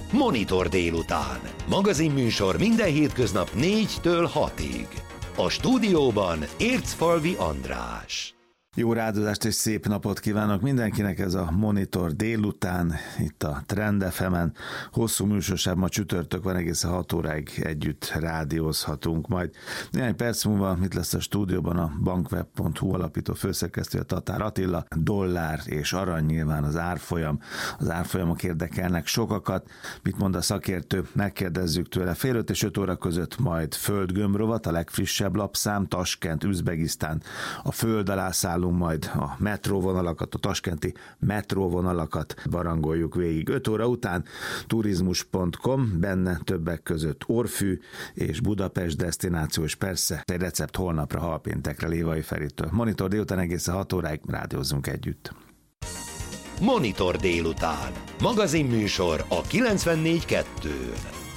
Monitor délután. Magazinműsor minden hétköznap 4-től 6-ig. A stúdióban Ércfalvi András. Jó rádozást és szép napot kívánok mindenkinek, ez a Monitor délután, itt a Trend FM-en. Hosszú műsorság, ma csütörtök van, egészen 6 óráig együtt rádiózhatunk. Majd néhány perc múlva mit lesz a stúdióban a bankweb.hu alapító főszerkesztője Tatár Attila, dollár és arany nyilván az árfolyam. Az árfolyamok érdekelnek sokakat. Mit mond a szakértő? Megkérdezzük tőle. 4:05 és 5 óra között majd földgömbrovat, a legfrissebb lapszám, Taskent, Üzbegisztán, a föld alá szállunk, majd a metróvonalakat, a taskenti metróvonalakat barangoljuk végig. 5 óra után turizmus.com, benne többek között Orfű és Budapest desztináció, és persze egy recept holnapra, halpéntekre Lévai Feritől. Monitor délután egészen 6 óráig rádiózzunk együtt. Monitor délután. Magazinműsor a 94.2-n.